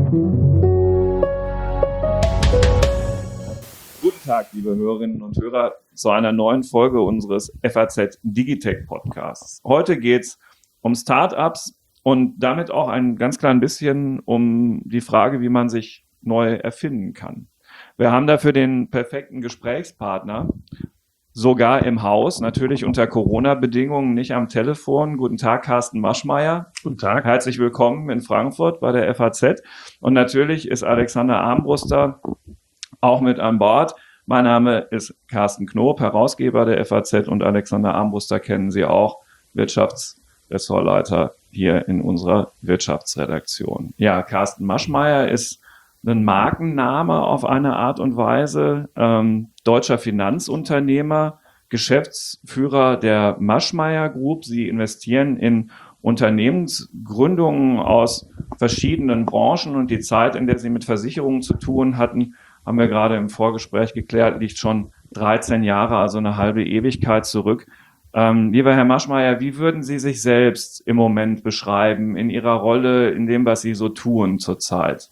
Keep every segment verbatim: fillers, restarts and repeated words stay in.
Guten Tag, liebe Hörerinnen und Hörer, zu einer neuen Folge unseres F A Z Digitech Podcasts. Heute geht es um Startups und damit auch ein ganz klein bisschen um die Frage, wie man sich neu erfinden kann. Wir haben dafür den perfekten Gesprächspartner, sogar im Haus, natürlich unter Corona-Bedingungen, nicht am Telefon. Guten Tag, Carsten Maschmeyer. Guten Tag. Herzlich willkommen in Frankfurt bei der F A Z. Und natürlich ist Alexander Armbruster auch mit an Bord. Mein Name ist Carsten Knob, Herausgeber der F A Z, und Alexander Armbruster kennen Sie auch, Wirtschaftsressortleiter hier in unserer Wirtschaftsredaktion. Ja, Carsten Maschmeyer ist ein Markenname auf eine Art und Weise, ähm, deutscher Finanzunternehmer, Geschäftsführer der Maschmeyer Group. Sie investieren in Unternehmensgründungen aus verschiedenen Branchen, und die Zeit, in der Sie mit Versicherungen zu tun hatten, haben wir gerade im Vorgespräch geklärt, liegt schon dreizehn Jahre, also eine halbe Ewigkeit zurück. Ähm, lieber Herr Maschmeyer, wie würden Sie sich selbst im Moment beschreiben, in Ihrer Rolle, in dem, was Sie so tun zurzeit?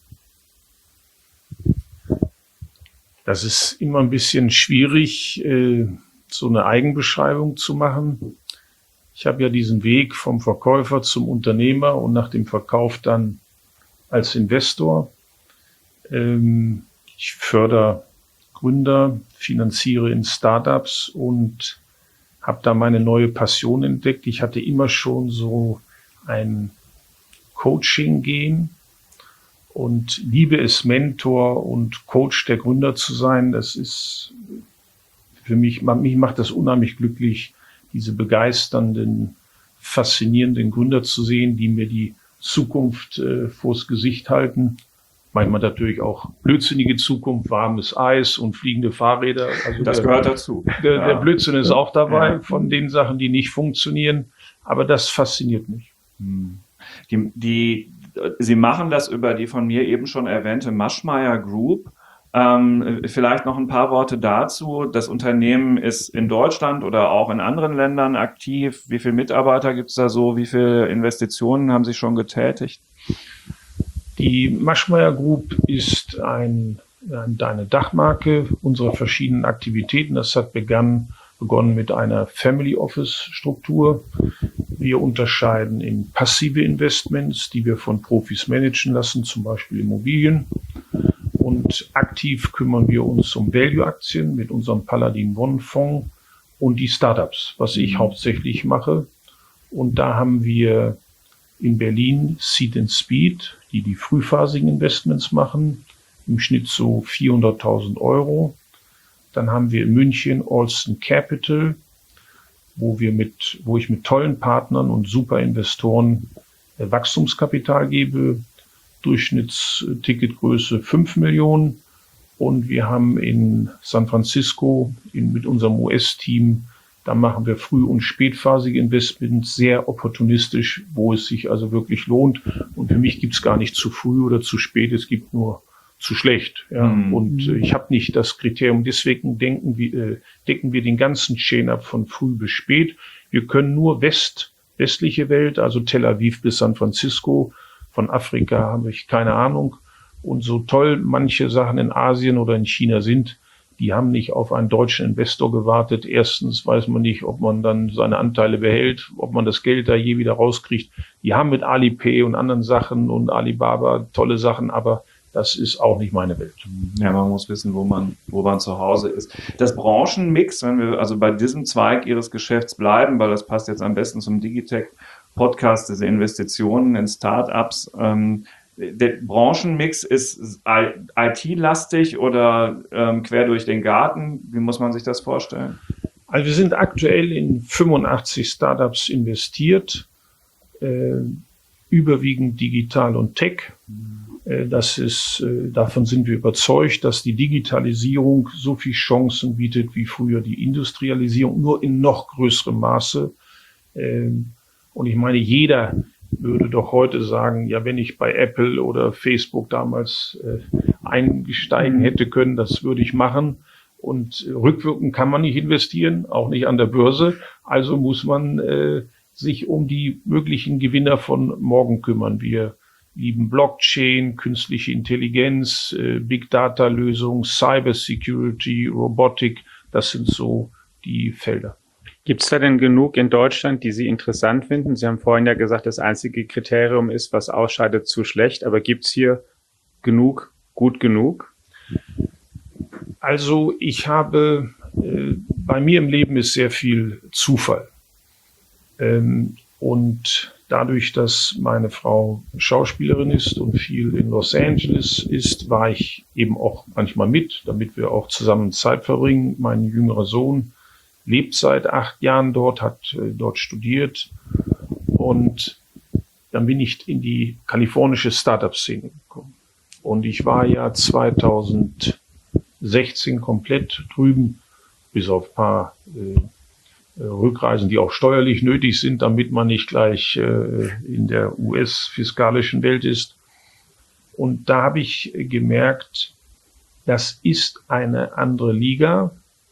Das ist immer ein bisschen schwierig, so eine Eigenbeschreibung zu machen. Ich habe ja diesen Weg vom Verkäufer zum Unternehmer und nach dem Verkauf dann als Investor. Ich fördere Gründer, finanziere in Startups und habe da meine neue Passion entdeckt. Ich hatte immer schon so ein Coaching-Gen und liebe es, Mentor und Coach der Gründer zu sein. Das ist für mich, mich macht das unheimlich glücklich, diese begeisternden, faszinierenden Gründer zu sehen, die mir die Zukunft äh, vors Gesicht halten. Manchmal natürlich auch blödsinnige Zukunft, warmes Eis und fliegende Fahrräder. Also das der, gehört dazu. Der, ja. der Blödsinn ist auch dabei, ja. von den Sachen, die nicht funktionieren. Aber das fasziniert mich. Die, die, Sie machen das über die von mir eben schon erwähnte Maschmeyer Group. Ähm, vielleicht noch ein paar Worte dazu. Das Unternehmen ist in Deutschland oder auch in anderen Ländern aktiv. Wie viele Mitarbeiter gibt es da so? Wie viele Investitionen haben Sie schon getätigt? Die Maschmeyer Group ist ein, eine Dachmarke unserer verschiedenen Aktivitäten. Das hat begann, begonnen mit einer Family Office Struktur. Wir unterscheiden in passive Investments, die wir von Profis managen lassen, zum Beispiel Immobilien. Und aktiv kümmern wir uns um Value-Aktien mit unserem Paladin One Fonds und die Startups, was ich hauptsächlich mache. Und da haben wir in Berlin Seed and Speed, die die frühphasigen Investments machen, im Schnitt so vierhunderttausend Euro. Dann haben wir in München Alston Capital, wo wir mit, wo ich mit tollen Partnern und super Investoren äh, Wachstumskapital gebe, Durchschnittsticketgröße fünf Millionen. Und wir haben in San Francisco in, mit unserem U S-Team, da machen wir früh- und spätphasige Investments sehr opportunistisch, wo es sich also wirklich lohnt. Und für mich gibt es gar nicht zu früh oder zu spät, es gibt nur zu schlecht. Ja. Mhm. Und äh, ich habe nicht das Kriterium. Deswegen denken wir, äh, decken wir den ganzen Chain ab von früh bis spät. Wir können nur West, westliche Welt, also Tel Aviv bis San Francisco. Von Afrika habe ich keine Ahnung. Und so toll manche Sachen in Asien oder in China sind, die haben nicht auf einen deutschen Investor gewartet. Erstens weiß man nicht, ob man dann seine Anteile behält, ob man das Geld da je wieder rauskriegt. Die haben mit Alipay und anderen Sachen und Alibaba tolle Sachen, aber das ist auch nicht meine Welt. Ja, man muss wissen, wo man, wo man zu Hause ist. Das Branchenmix, wenn wir also bei diesem Zweig Ihres Geschäfts bleiben, weil das passt jetzt am besten zum Digitech-Podcast, diese Investitionen in Startups, ähm, der Branchenmix ist I T-lastig oder ähm, quer durch den Garten? Wie muss man sich das vorstellen? Also wir sind aktuell in fünfundachtzig Startups investiert, äh, überwiegend digital und Tech. Äh, das ist, äh, davon sind wir überzeugt, dass die Digitalisierung so viel Chancen bietet wie früher die Industrialisierung, nur in noch größerem Maße. Äh, und ich meine, jeder würde doch heute sagen, ja, wenn ich bei Apple oder Facebook damals äh, einsteigen hätte können, das würde ich machen. Und äh, rückwirkend kann man nicht investieren, auch nicht an der Börse. Also muss man äh, sich um die möglichen Gewinner von morgen kümmern. Wir lieben Blockchain, künstliche Intelligenz, äh, Big Data Lösungen, Cyber Security, Robotik. Das sind so die Felder. Gibt es da denn genug in Deutschland, die Sie interessant finden? Sie haben vorhin ja gesagt, das einzige Kriterium ist, was ausscheidet, zu schlecht. Aber gibt es hier genug, gut genug? Also ich habe, äh, bei mir im Leben ist sehr viel Zufall. Ähm, und dadurch, dass meine Frau Schauspielerin ist und viel in Los Angeles ist, war ich eben auch manchmal mit, damit wir auch zusammen Zeit verbringen. Mein jüngerer Sohn lebt seit acht Jahren dort, hat äh, dort studiert. Und dann bin ich in die kalifornische Startup-Szene gekommen. Und ich war ja zweitausendsechzehn komplett drüben, bis auf ein paar äh, Rückreisen, die auch steuerlich nötig sind, damit man nicht gleich äh, in der U S-fiskalischen Welt ist. Und da habe ich gemerkt, das ist eine andere Liga,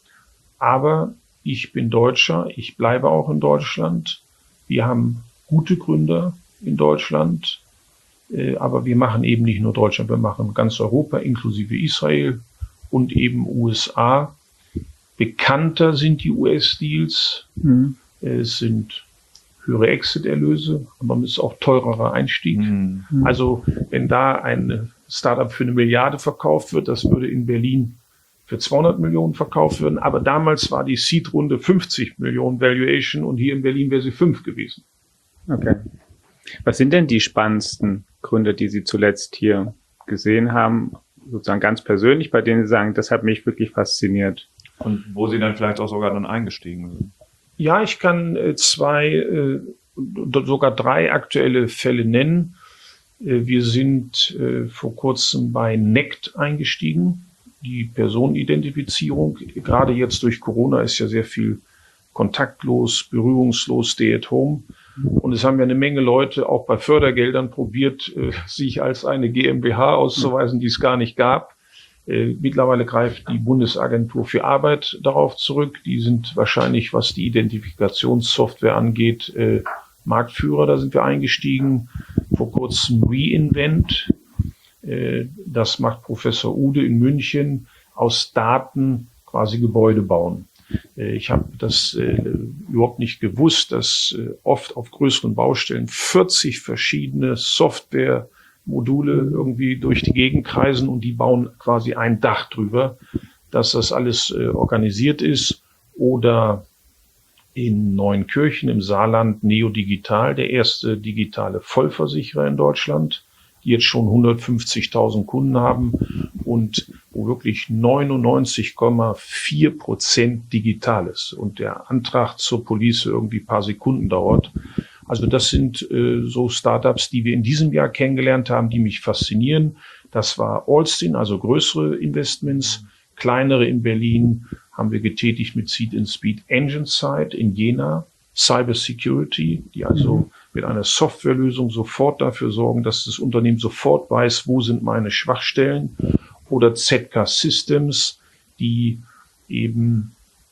aber ich bin Deutscher, ich bleibe auch in Deutschland. Wir haben gute Gründer in Deutschland, äh, aber wir machen eben nicht nur Deutschland, wir machen ganz Europa, inklusive Israel und eben U S A. Bekannter sind die U S-Deals. Mhm. Es sind höhere Exit-Erlöse, aber es ist auch teurerer Einstieg. Mhm. Also wenn da ein Startup für eine Milliarde verkauft wird, das würde in Berlin für zweihundert Millionen verkauft werden. Aber damals war die Seed-Runde fünfzig Millionen Valuation und hier in Berlin wäre sie fünf gewesen. Okay. Was sind denn die spannendsten Gründe, die Sie zuletzt hier gesehen haben, sozusagen ganz persönlich, bei denen Sie sagen, das hat mich wirklich fasziniert? Und wo Sie dann vielleicht auch sogar dann eingestiegen sind? Ja, ich kann äh, zwei, äh, sogar drei aktuelle Fälle nennen. Äh, wir sind äh, vor kurzem bei N E C T eingestiegen, die Personenidentifizierung. Gerade jetzt durch Corona ist ja sehr viel kontaktlos, berührungslos, stay at home. Und es haben ja eine Menge Leute auch bei Fördergeldern probiert, äh, sich als eine GmbH auszuweisen, die es gar nicht gab. Äh, mittlerweile greift die Bundesagentur für Arbeit darauf zurück. Die sind wahrscheinlich, was die Identifikationssoftware angeht, äh, Marktführer. Da sind wir eingestiegen. Vor kurzem Reinvent. Äh, das macht Professor Ude in München. Aus Daten quasi Gebäude bauen. Äh, ich habe das äh, überhaupt nicht gewusst, dass äh, oft auf größeren Baustellen vierzig verschiedene Software Module irgendwie durch die Gegend kreisen und die bauen quasi ein Dach drüber, dass das alles äh, organisiert ist. Oder in Neuenkirchen im Saarland Neodigital, der erste digitale Vollversicherer in Deutschland, die jetzt schon hundertfünfzigtausend Kunden haben und wo wirklich neunundneunzig Komma vier Prozent digital ist und der Antrag zur Police irgendwie ein paar Sekunden dauert. Also das sind äh, so Startups, die wir in diesem Jahr kennengelernt haben, die mich faszinieren. Das war Alstin, also größere Investments. Kleinere in Berlin haben wir getätigt mit Seed and Speed Engineside in Jena. Cyber Security, die also mhm. mit einer Softwarelösung sofort dafür sorgen, dass das Unternehmen sofort weiß, wo sind meine Schwachstellen. Oder Z K Systems, die eben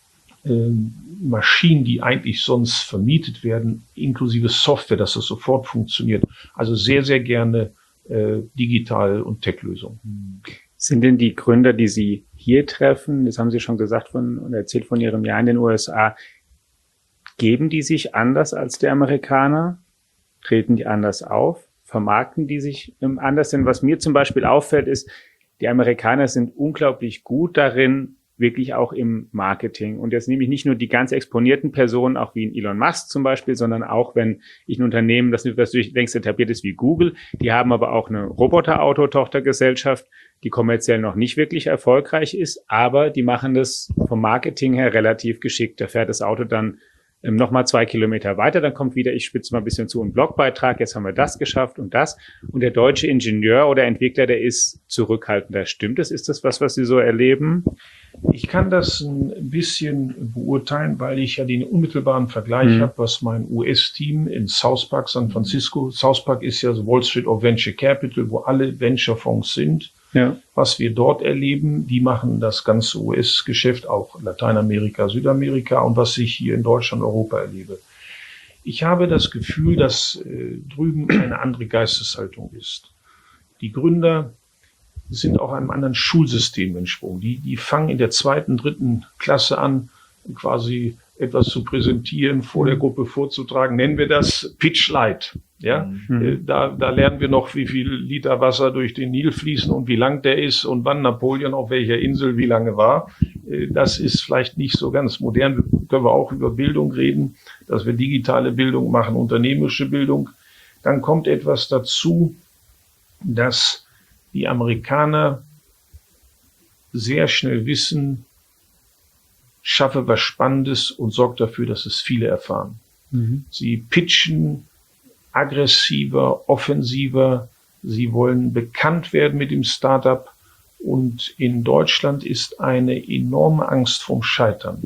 Maschinen, die eigentlich sonst vermietet werden, inklusive Software, dass das sofort funktioniert. Also sehr, sehr gerne äh, Digital- und Tech-Lösungen. Sind denn die Gründer, die Sie hier treffen, das haben Sie schon gesagt von, und erzählt von Ihrem Jahr in den U S A, geben die sich anders als die Amerikaner? Treten die anders auf? Vermarkten die sich anders? Denn was mir zum Beispiel auffällt, ist, die Amerikaner sind unglaublich gut darin, wirklich auch im Marketing. Und jetzt nehme ich nicht nur die ganz exponierten Personen, auch wie in Elon Musk zum Beispiel, sondern auch, wenn ich ein Unternehmen, das natürlich längst etabliert ist wie Google, die haben aber auch eine Roboterauto-Tochtergesellschaft, die kommerziell noch nicht wirklich erfolgreich ist, aber die machen das vom Marketing her relativ geschickt. Da fährt das Auto dann ähm, nochmal zwei Kilometer weiter, dann kommt wieder, ich spitze mal ein bisschen zu, ein Blogbeitrag, jetzt haben wir das geschafft und das. Und der deutsche Ingenieur oder Entwickler, der ist zurückhaltender. Stimmt das? Ist das was, was Sie so erleben? Ich kann das ein bisschen beurteilen, weil ich ja den unmittelbaren Vergleich mhm. habe, was mein U S-Team in South Park, San Francisco, South Park ist ja so Wall Street of Venture Capital, wo alle Venture-Fonds sind. Ja. Was wir dort erleben, die machen das ganze U S-Geschäft, auch Lateinamerika, Südamerika und was ich hier in Deutschland, Europa erlebe. Ich habe das Gefühl, dass äh, drüben eine andere Geisteshaltung ist. Die Gründer sind auch einem anderen Schulsystem entsprungen. Die, die fangen in der zweiten, dritten Klasse an, quasi etwas zu präsentieren, vor der Gruppe vorzutragen. Nennen wir das Pitch Light. Ja, mhm. da, da lernen wir noch, wie viel Liter Wasser durch den Nil fließen und wie lang der ist und wann Napoleon auf welcher Insel wie lange war. Das ist vielleicht nicht so ganz modern. Können wir auch über Bildung reden, dass wir digitale Bildung machen, unternehmerische Bildung. Dann kommt etwas dazu, dass die Amerikaner sehr schnell wissen, schaffe was Spannendes und sorgt dafür, dass es viele erfahren. Mhm. Sie pitchen aggressiver, offensiver. Sie wollen bekannt werden mit dem Startup. Und in Deutschland ist eine enorme Angst vorm Scheitern.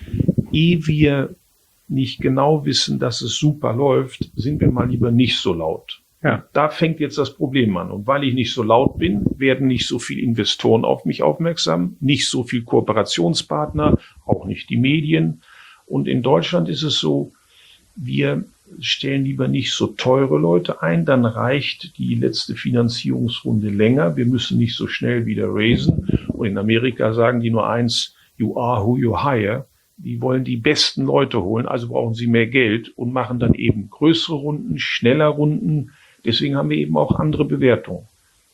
Ehe wir nicht genau wissen, dass es super läuft, sind wir mal lieber nicht so laut. Ja. Da fängt jetzt das Problem an. Und weil ich nicht so laut bin, werden nicht so viele Investoren auf mich aufmerksam, nicht so viel Kooperationspartner, auch nicht die Medien. Und in Deutschland ist es so, wir stellen lieber nicht so teure Leute ein, dann reicht die letzte Finanzierungsrunde länger. Wir müssen nicht so schnell wieder raisen. Und in Amerika sagen die nur eins, you are who you hire. Die wollen die besten Leute holen, also brauchen sie mehr Geld und machen dann eben größere Runden, schneller Runden. Deswegen haben wir eben auch andere Bewertungen.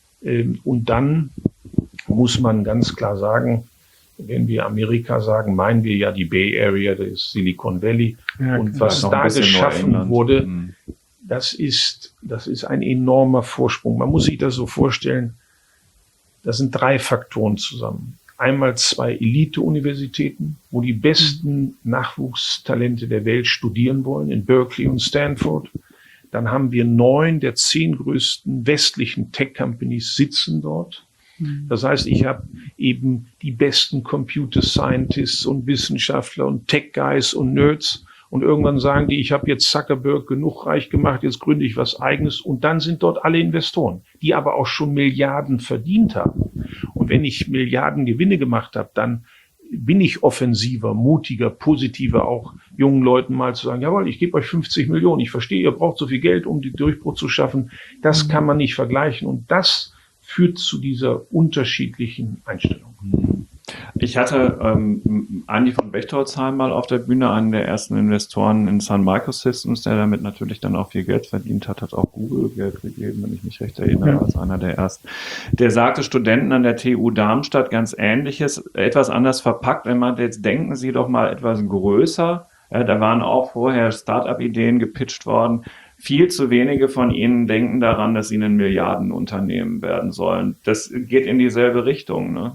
Und dann muss man ganz klar sagen, wenn wir Amerika sagen, meinen wir ja die Bay Area, das Silicon Valley. Ja, und was da geschaffen wurde, mhm. das ist, das ist ein enormer Vorsprung. Man muss sich das so vorstellen, das sind drei Faktoren zusammen. Einmal zwei Elite-Universitäten, wo die besten Nachwuchstalente der Welt studieren wollen, in Berkeley und Stanford. Dann haben wir neun der zehn größten westlichen Tech-Companies sitzen dort. Das heißt, ich habe eben die besten Computer Scientists und Wissenschaftler und Tech Guys und Nerds. Und irgendwann sagen die, ich habe jetzt Zuckerberg genug reich gemacht, jetzt gründe ich was Eigenes. Und dann sind dort alle Investoren, die aber auch schon Milliarden verdient haben. Und wenn ich Milliarden Gewinne gemacht habe, dann bin ich offensiver, mutiger, positiver, auch jungen Leuten mal zu sagen, jawohl, ich gebe euch fünfzig Millionen. Ich verstehe, ihr braucht so viel Geld, um den Durchbruch zu schaffen. Das kann man nicht vergleichen. Und das führt zu dieser unterschiedlichen Einstellung. Ich hatte ähm, Andi von Bechtolzheim mal auf der Bühne, einen der ersten Investoren in Sun Microsystems, der damit natürlich dann auch viel Geld verdient hat, hat auch Google Geld gegeben, wenn ich mich recht erinnere, ja. als einer der ersten. Der sagte Studenten an der T U Darmstadt ganz Ähnliches, etwas anders verpackt. Wenn man jetzt, denken Sie doch mal etwas größer. Ja, da waren auch vorher Start-up-Ideen gepitcht worden. Viel zu wenige von ihnen denken daran, dass sie ein Milliardenunternehmen werden sollen. Das geht in dieselbe Richtung, ne?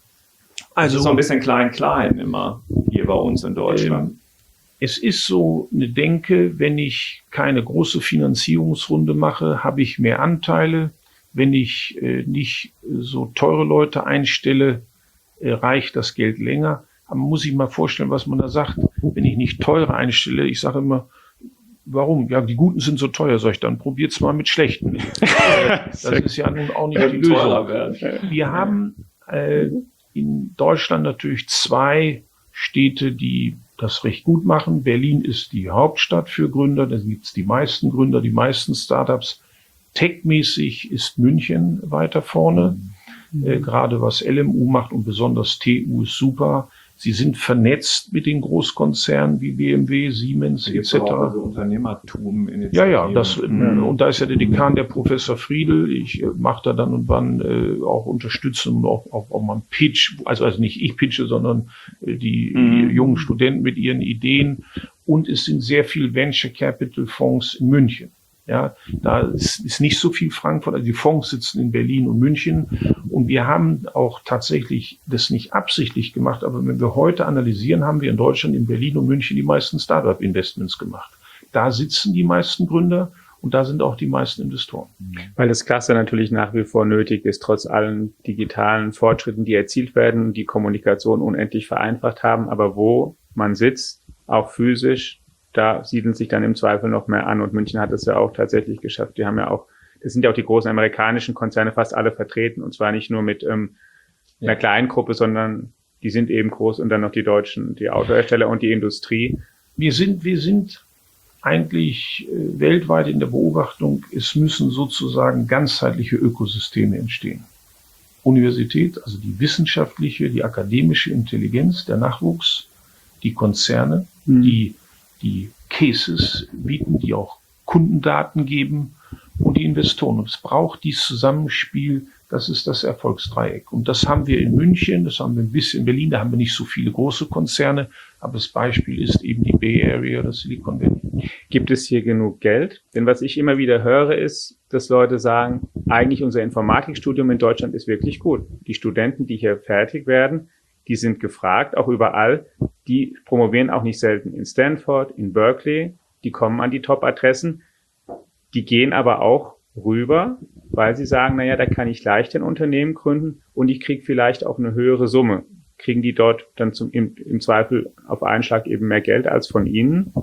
Also so ein bisschen klein-klein immer hier bei uns in Deutschland. Ähm, es ist so eine Denke, wenn ich keine große Finanzierungsrunde mache, habe ich mehr Anteile. Wenn ich äh, nicht so teure Leute einstelle, äh, reicht das Geld länger. Aber man muss sich mal vorstellen, was man da sagt. Wenn ich nicht teure einstelle, ich sage immer, warum? Ja, die Guten sind so teuer, sag ich dann. Probiert's mal mit schlechten. Das ist ja nun auch nicht die Lösung. Wir haben äh, in Deutschland natürlich zwei Städte, die das recht gut machen. Berlin ist die Hauptstadt für Gründer. Da gibt's die meisten Gründer, die meisten Startups. Tech-mäßig ist München weiter vorne. Mhm. Äh, gerade was L M U macht und besonders T U ist super. Sie sind vernetzt mit den Großkonzernen wie B M W, Siemens et cetera. Also Unternehmertum. Ja, ja, das, mhm. und da ist ja der Dekan, der Professor Friedel. Ich äh, mache da dann und wann äh, auch Unterstützung und auch, auch, auch mal einen Pitch. Also, also nicht ich pitche, sondern äh, die, mhm. die jungen Studenten mit ihren Ideen. Und es sind sehr viel Venture Capital Fonds in München. Ja, da ist, ist nicht so viel Frankfurt, also die Fonds sitzen in Berlin und München und wir haben auch tatsächlich das nicht absichtlich gemacht, aber wenn wir heute analysieren, haben wir in Deutschland, in Berlin und München die meisten Startup-Investments gemacht. Da sitzen die meisten Gründer und da sind auch die meisten Investoren. Weil das Cluster natürlich nach wie vor nötig ist, trotz allen digitalen Fortschritten, die erzielt werden, die Kommunikation unendlich vereinfacht haben, aber wo man sitzt, auch physisch, da siedeln sich dann im Zweifel noch mehr an. Und München hat es ja auch tatsächlich geschafft. Die haben ja auch, das sind ja auch die großen amerikanischen Konzerne fast alle vertreten. Und zwar nicht nur mit ähm, einer ja. kleinen Gruppe, sondern die sind eben groß und dann noch die Deutschen, die Autohersteller und die Industrie. Wir sind, wir sind eigentlich äh, weltweit in der Beobachtung, es müssen sozusagen ganzheitliche Ökosysteme entstehen. Universität, also die wissenschaftliche, die akademische Intelligenz, der Nachwuchs, die Konzerne, mhm. die die Cases bieten, die auch Kundendaten geben und die Investoren. Und es braucht dieses Zusammenspiel, das ist das Erfolgsdreieck. Und das haben wir in München, das haben wir ein bisschen in Berlin, da haben wir nicht so viele große Konzerne, aber das Beispiel ist eben die Bay Area oder Silicon Valley. Gibt es hier genug Geld? Denn was ich immer wieder höre, ist, dass Leute sagen, eigentlich unser Informatikstudium in Deutschland ist wirklich gut. Die Studenten, die hier fertig werden, die sind gefragt, auch überall. Die promovieren auch nicht selten in Stanford, in Berkeley. Die kommen an die Top-Adressen. Die gehen aber auch rüber, weil sie sagen, naja, da kann ich leicht ein Unternehmen gründen und ich kriege vielleicht auch eine höhere Summe. Kriegen die dort dann zum, im, im Zweifel auf einen Schlag eben mehr Geld als von Ihnen?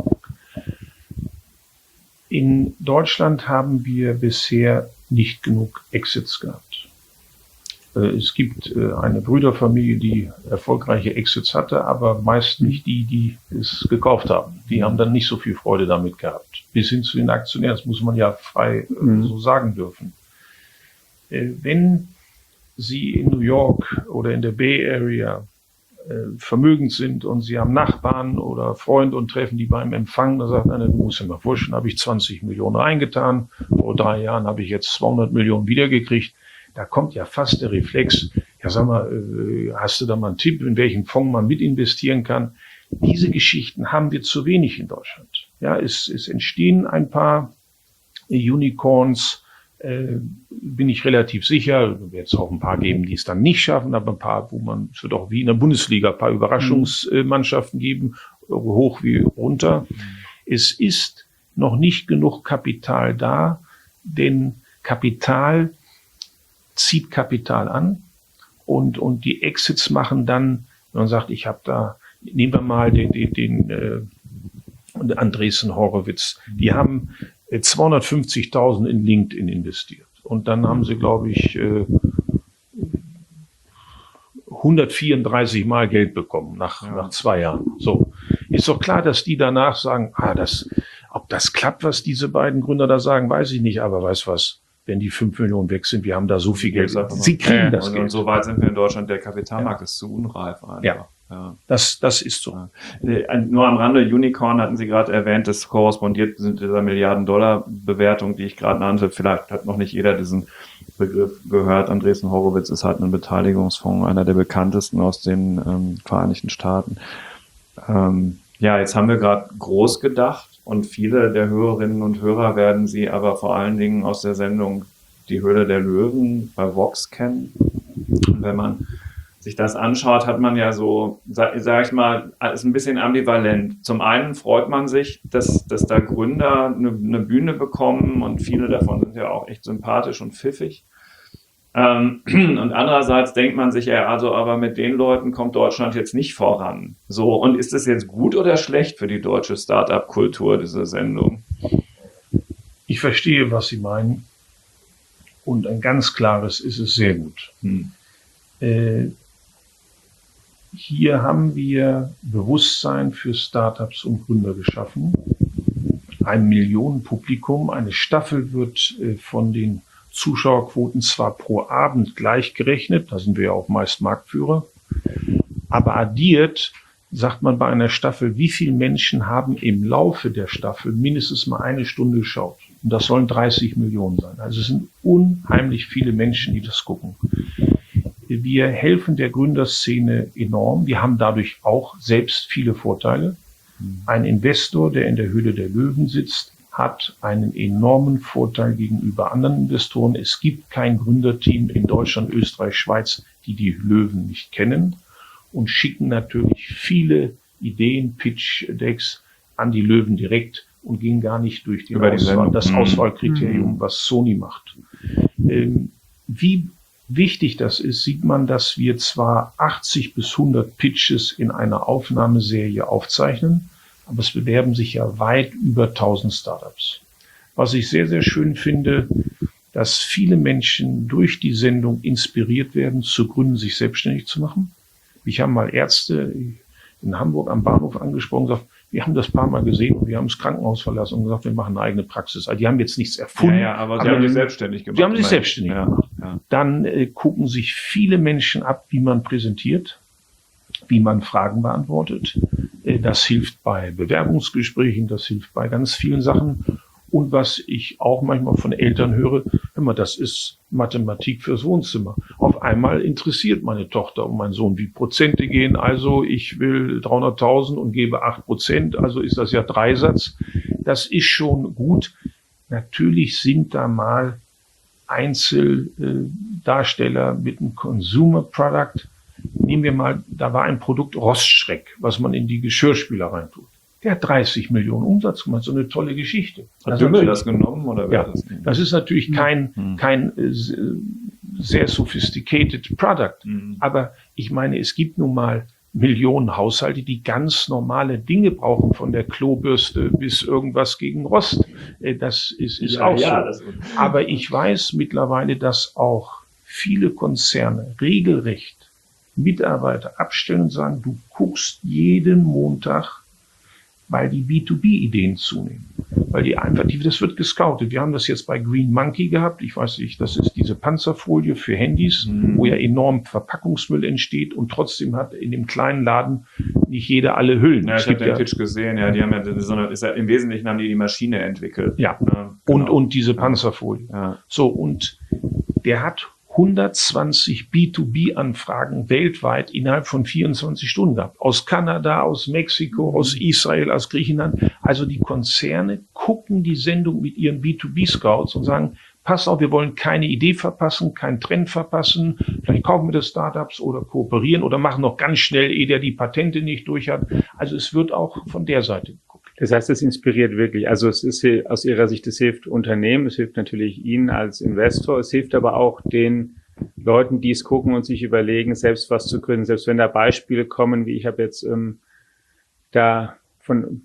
In Deutschland haben wir bisher nicht genug Exits gehabt. Es gibt eine Brüderfamilie, die erfolgreiche Exits hatte, aber meist nicht die, die es gekauft haben. Die haben dann nicht so viel Freude damit gehabt. Bis hin zu den Aktionären, das muss man ja frei mhm. so sagen dürfen. Wenn Sie in New York oder in der Bay Area vermögend sind und Sie haben Nachbarn oder Freunde und treffen die beim Empfang, da sagt einer, du musst dir mal vorstellen, habe ich zwanzig Millionen reingetan, vor drei Jahren habe ich jetzt zweihundert Millionen wiedergekriegt. Da kommt ja fast der Reflex, ja sag mal, hast du da mal einen Tipp, in welchen Fonds man mit investieren kann? Diese Geschichten haben wir zu wenig in Deutschland. Ja, es, es entstehen ein paar Unicorns, äh, bin ich relativ sicher. Wird es auch ein paar geben, die es dann nicht schaffen, aber ein paar, wo man, es wird auch wie in der Bundesliga ein paar Überraschungsmannschaften geben, hoch wie runter. Es ist noch nicht genug Kapital da, denn Kapital zieht Kapital an und, und die Exits machen dann, wenn man sagt, ich habe da, nehmen wir mal den, den, den äh, Andreessen Horowitz, die haben äh, zweihundertfünfzigtausend in LinkedIn investiert und dann haben sie, glaube ich, äh, hundertvierunddreißig Mal Geld bekommen nach, ja. nach zwei Jahren. So, ist doch klar, dass die danach sagen, ah, das, ob das klappt, was diese beiden Gründer da sagen, weiß ich nicht, aber weißt was, wenn die fünf Millionen weg sind, wir haben da so viel Geld. Sie kriegen ja, das und, Geld. Und so weit sind wir in Deutschland, der Kapitalmarkt ja. ist zu unreif einfach. Ja, ja. Das, das ist so. Ja. Nur am Rande, Unicorn hatten Sie gerade erwähnt, das korrespondiert mit dieser Milliarden-Dollar-Bewertung, die ich gerade nannte. Vielleicht hat noch nicht jeder diesen Begriff gehört. Andreessen Horowitz ist halt ein Beteiligungsfonds, einer der bekanntesten aus den ähm, Vereinigten Staaten. Ähm, ja, jetzt haben wir gerade groß gedacht. Und viele der Hörerinnen und Hörer werden Sie aber vor allen Dingen aus der Sendung Die Höhle der Löwen bei Vox kennen. Und wenn man sich das anschaut, hat man ja so, sag, sag ich mal, ist ein bisschen ambivalent. Zum einen freut man sich, dass, dass da Gründer eine, eine Bühne bekommen und viele davon sind ja auch echt sympathisch und pfiffig. Ähm, und andererseits denkt man sich, ja, also aber mit den Leuten kommt Deutschland jetzt nicht voran. So, und ist es jetzt gut oder schlecht für die deutsche Start-up-Kultur, diese Sendung? Ich verstehe, was Sie meinen. Und ein ganz klares ist es sehr gut. Hm. Äh, hier haben wir Bewusstsein für Startups und Gründer geschaffen. Ein Millionenpublikum, eine Staffel wird äh, von den Zuschauerquoten zwar pro Abend gleich gerechnet, da sind wir ja auch meist Marktführer, aber addiert sagt man bei einer Staffel, wie viele Menschen haben im Laufe der Staffel mindestens mal eine Stunde geschaut. Und das sollen dreißig Millionen sein. Also es sind unheimlich viele Menschen, die das gucken. Wir helfen der Gründerszene enorm. Wir haben dadurch auch selbst viele Vorteile. Ein Investor, der in der Höhle der Löwen sitzt, hat einen enormen Vorteil gegenüber anderen Investoren. Es gibt kein Gründerteam in Deutschland, Österreich, Schweiz, die die Löwen nicht kennen und schicken natürlich viele Ideen, Pitch-Decks an die Löwen direkt und gehen gar nicht durch die Über Auswahl, die das Auswahlkriterium, mhm. was Sony macht. Ähm, wie wichtig das ist, sieht man, dass wir zwar achtzig bis hundert Pitches in einer Aufnahmeserie aufzeichnen, aber es bewerben sich ja weit über tausend Startups. Was ich sehr, sehr schön finde, dass viele Menschen durch die Sendung inspiriert werden, zu gründen, sich selbstständig zu machen. Ich habe mal Ärzte in Hamburg am Bahnhof angesprochen und gesagt, wir haben das ein paar Mal gesehen und wir haben das Krankenhaus verlassen und gesagt, wir machen eine eigene Praxis. Also die haben jetzt nichts erfunden. Ja, ja, aber sie haben sich selbstständig gemacht. Sie haben sich selbstständig ja, gemacht. Ja. Dann äh, gucken sich viele Menschen ab, wie man präsentiert, wie man Fragen beantwortet. Äh, das hilft bei Bewerbungsgesprächen, das hilft bei ganz vielen Sachen. Und was ich auch manchmal von Eltern höre, hör mal, das ist Mathematik fürs Wohnzimmer. Auf einmal interessiert meine Tochter und mein Sohn, wie Prozente gehen. Also ich will dreihunderttausend und gebe acht Prozent, also ist das ja Dreisatz. Das ist schon gut. Natürlich sind da mal Einzeldarsteller mit einem Consumer Product. Nehmen wir mal, da war ein Produkt Rostschreck, was man in die Geschirrspüler reintut. Der hat dreißig Millionen Umsatz gemacht, so eine tolle Geschichte. Hat Dümmel das genommen oder wer ja, hat das? Das ist natürlich kein, mhm. kein äh, sehr sophisticated Product. Mhm. Aber ich meine, es gibt nun mal Millionen Haushalte, die ganz normale Dinge brauchen, von der Klobürste bis irgendwas gegen Rost. Äh, das ist, ist ja, auch ja, so. Aber ich weiß mittlerweile, dass auch viele Konzerne regelrecht Mitarbeiter abstellen und sagen, du guckst jeden Montag, weil die B zwei B-Ideen zunehmen. Weil die einfach, die, das wird gescoutet. Wir haben das jetzt bei Green Monkey gehabt. Ich weiß nicht, das ist diese Panzerfolie für Handys, mhm. wo ja enorm Verpackungsmüll entsteht und trotzdem hat in dem kleinen Laden nicht jeder alle Hüllen. Ja, ich habe den ja, Pitch gesehen. Ja, die haben ja so eine, ist ja, im Wesentlichen haben die die Maschine entwickelt. Ja. ja genau. Und, und diese ja. Panzerfolie. Ja. So, und der hat hundertzwanzig B zwei B-Anfragen weltweit innerhalb von vierundzwanzig Stunden gehabt. Aus Kanada, aus Mexiko, aus Israel, aus Griechenland. Also die Konzerne gucken die Sendung mit ihren B zwei B-Scouts und sagen, pass auf, wir wollen keine Idee verpassen, keinen Trend verpassen. Vielleicht kaufen wir das Startups oder kooperieren oder machen noch ganz schnell, ehe der die Patente nicht durch hat. Also es wird auch von der Seite geguckt. Das heißt, es inspiriert wirklich. Also es ist aus Ihrer Sicht, es hilft Unternehmen, es hilft natürlich Ihnen als Investor, es hilft aber auch den Leuten, die es gucken und sich überlegen, selbst was zu gründen. Selbst wenn da Beispiele kommen, wie ich habe jetzt ähm, da von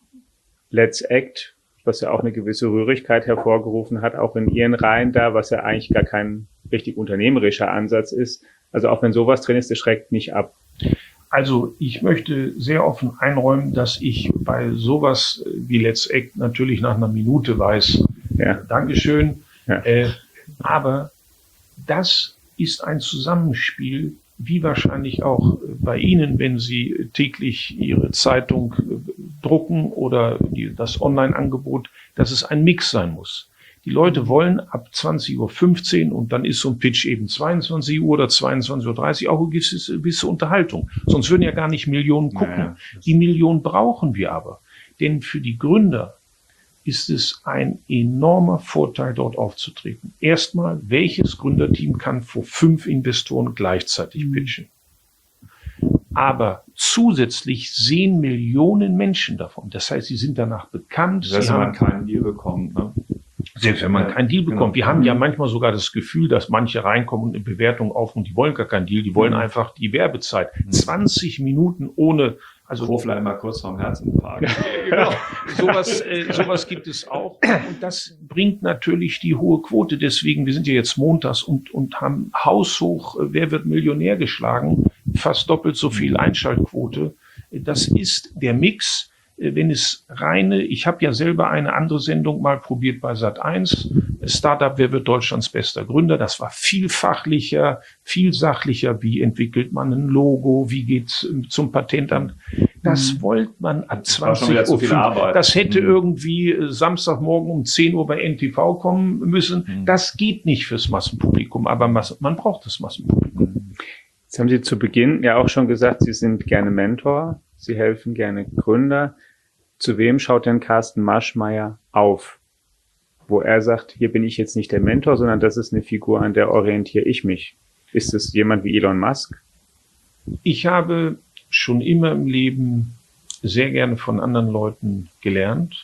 Let's Act, was ja auch eine gewisse Rührigkeit hervorgerufen hat, auch in Ihren Reihen da, was ja eigentlich gar kein richtig unternehmerischer Ansatz ist. Also auch wenn sowas drin ist, das schreckt nicht ab. Also ich möchte sehr offen einräumen, dass ich bei sowas wie Let's Act natürlich nach einer Minute weiß, ja. Dankeschön, ja. Äh, aber das ist ein Zusammenspiel, wie wahrscheinlich auch bei Ihnen, wenn Sie täglich Ihre Zeitung drucken oder die, das Online-Angebot, dass es ein Mix sein muss. Die Leute wollen ab zwanzig Uhr fünfzehn und dann ist so ein Pitch eben zweiundzwanzig Uhr oder zweiundzwanzig Uhr dreißig auch eine gewisse, gewisse Unterhaltung. Sonst würden ja gar nicht Millionen gucken. Naja, die Millionen brauchen wir aber. Denn für die Gründer ist es ein enormer Vorteil, dort aufzutreten. Erstmal, welches Gründerteam kann vor fünf Investoren gleichzeitig pitchen? Aber zusätzlich sehen Millionen Menschen davon. Das heißt, sie sind danach bekannt. Selbst wenn man keinen Deal bekommt, ne? Selbst wenn man keinen Deal bekommt. Wir haben ja manchmal sogar das Gefühl, dass manche reinkommen und eine Bewertung aufrufen, die wollen gar keinen Deal, die wollen einfach die Werbezeit. zwanzig Minuten ohne, also. Kofler immer kurz vorm Herzinfarkt. Genau. Sowas, äh, sowas gibt es auch. Und das bringt natürlich die hohe Quote. Deswegen, wir sind ja jetzt montags und, und haben haushoch, äh, wer wird Millionär geschlagen? Fast doppelt so viel Einschaltquote. Das ist der Mix. Wenn es reine, ich habe ja selber eine andere Sendung mal probiert bei Sat eins, Startup, wer wird Deutschlands bester Gründer? Das war viel fachlicher, viel sachlicher. Wie entwickelt man ein Logo? Wie geht's zum Patentamt? Das mhm. wollte man ab zwanzig Uhr. Das hätte mhm. irgendwie Samstagmorgen um zehn Uhr bei N T V kommen müssen. Mhm. Das geht nicht fürs Massenpublikum, aber man braucht das Massenpublikum. Jetzt haben Sie zu Beginn ja auch schon gesagt, Sie sind gerne Mentor, Sie helfen gerne Gründer. Zu wem schaut denn Carsten Maschmeyer auf? Wo er sagt, hier bin ich jetzt nicht der Mentor, sondern das ist eine Figur, an der orientiere ich mich. Ist es jemand wie Elon Musk? Ich habe schon immer im Leben sehr gerne von anderen Leuten gelernt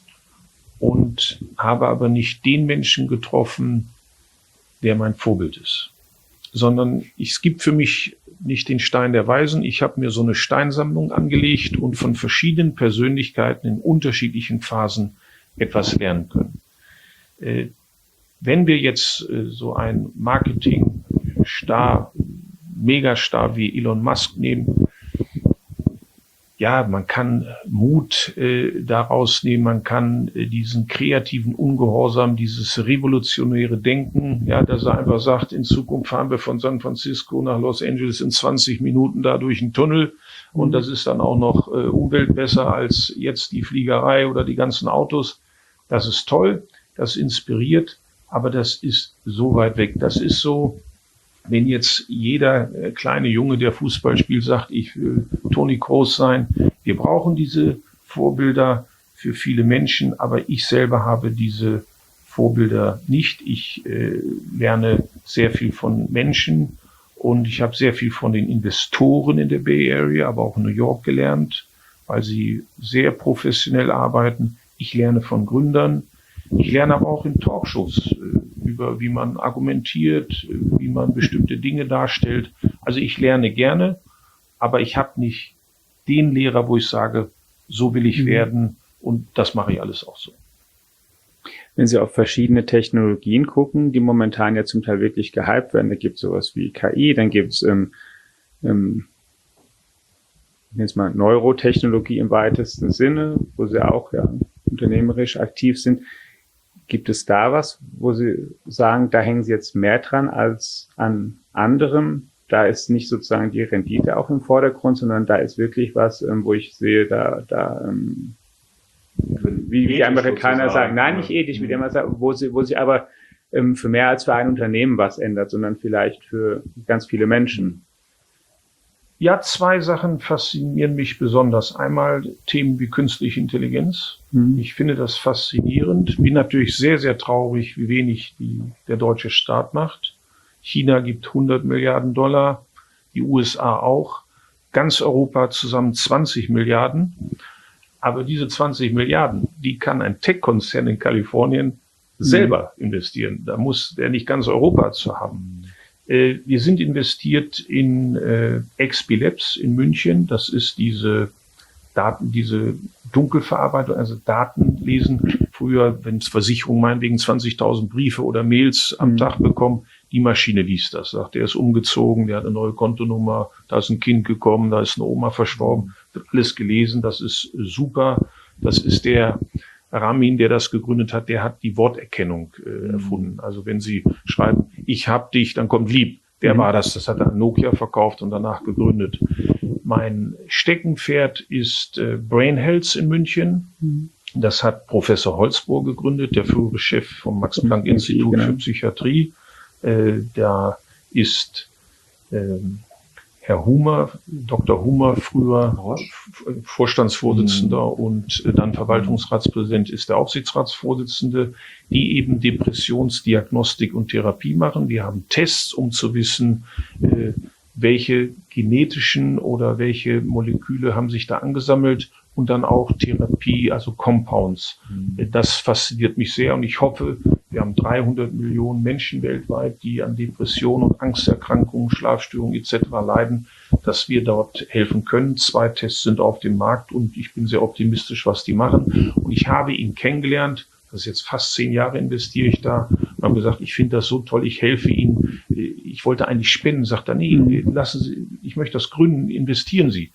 und habe aber nicht den Menschen getroffen, der mein Vorbild ist. Sondern es gibt für mich nicht den Stein der Weisen. Ich habe mir so eine Steinsammlung angelegt und von verschiedenen Persönlichkeiten in unterschiedlichen Phasen etwas lernen können. Äh, wenn wir jetzt äh, so einen Marketing-Star, Megastar wie Elon Musk nehmen, ja, man kann Mut äh, daraus nehmen, man kann äh, diesen kreativen Ungehorsam, dieses revolutionäre Denken, ja, dass er einfach sagt, in Zukunft fahren wir von San Francisco nach Los Angeles in zwanzig Minuten da durch einen Tunnel und das ist dann auch noch äh, umweltbesser als jetzt die Fliegerei oder die ganzen Autos. Das ist toll, das inspiriert, aber das ist so weit weg. Das ist so, wenn jetzt jeder äh, kleine Junge, der Fußball spielt, sagt, ich will Toni Kroos sein. Wir brauchen diese Vorbilder für viele Menschen, aber ich selber habe diese Vorbilder nicht. Ich äh, lerne sehr viel von Menschen und ich habe sehr viel von den Investoren in der Bay Area, aber auch in New York gelernt, weil sie sehr professionell arbeiten. Ich lerne von Gründern. Ich lerne aber auch in Talkshows äh, über, wie man argumentiert, äh, wie man bestimmte Dinge darstellt. Also ich lerne gerne, aber ich habe nicht den Lehrer, wo ich sage, so will ich werden und das mache ich alles auch so. Wenn Sie auf verschiedene Technologien gucken, die momentan ja zum Teil wirklich gehypt werden, da gibt es sowas wie K I, dann gibt es ähm, ähm, jetzt mal Neurotechnologie im weitesten Sinne, wo Sie auch ja unternehmerisch aktiv sind. Gibt es da was, wo Sie sagen, da hängen Sie jetzt mehr dran als an anderem? Da ist nicht sozusagen die Rendite auch im Vordergrund, sondern da ist wirklich was, wo ich sehe, da, da wie die Amerikaner sagen, nein, nicht ethisch, wie die immer sagen, wo sie, wo sie aber für mehr als für ein Unternehmen was ändert, sondern vielleicht für ganz viele Menschen. Ja, zwei Sachen faszinieren mich besonders. Einmal Themen wie künstliche Intelligenz. Mhm. Ich finde das faszinierend. Bin natürlich sehr, sehr traurig, wie wenig die, der deutsche Staat macht. China gibt hundert Milliarden Dollar, die U S A auch. Ganz Europa zusammen zwanzig Milliarden. Aber diese zwanzig Milliarden, die kann ein Tech-Konzern in Kalifornien selber mhm. investieren. Da muss der nicht ganz Europa zu haben. Wir sind investiert in äh, X P Labs in München. Das ist diese Daten, diese Dunkelverarbeitung, also Daten lesen. Früher, wenn es Versicherungen meinetwegen zwanzigtausend Briefe oder Mails am mhm. Tag bekommen, die Maschine liest das. Sagt, der ist umgezogen, der hat eine neue Kontonummer, da ist ein Kind gekommen, da ist eine Oma verstorben. Wird alles gelesen, das ist super. Das ist der Ramin, der das gegründet hat, der hat die Worterkennung äh, erfunden. Also wenn Sie schreiben, ich hab dich, dann kommt lieb. Der mhm. war das, das hat er an Nokia verkauft und danach gegründet. Mein Steckenpferd ist äh, Brain Health in München. Mhm. Das hat Professor Holzbohr gegründet, der frühere Chef vom Max-Planck-Institut genau. für Psychiatrie. Äh, da ist ähm, Herr Humer, Doktor Humer, früher Vorstandsvorsitzender mhm. und dann Verwaltungsratspräsident, ist der Aufsichtsratsvorsitzende, die eben Depressionsdiagnostik und Therapie machen. Die haben Tests, um zu wissen, äh, welche genetischen oder welche Moleküle haben sich da angesammelt und dann auch Therapie, also Compounds. Mhm. Das fasziniert mich sehr und ich hoffe, wir haben dreihundert Millionen Menschen weltweit, die an Depressionen und Angsterkrankungen, Schlafstörungen et cetera leiden, dass wir dort helfen können. Zwei Tests sind auf dem Markt und ich bin sehr optimistisch, was die machen. Und ich habe ihn kennengelernt, das ist jetzt fast zehn Jahre investiere ich da, und habe gesagt, ich finde das so toll, ich helfe Ihnen. Ich wollte eigentlich spenden, sagt er, nee, lassen Sie, ich möchte das gründen, investieren Sie.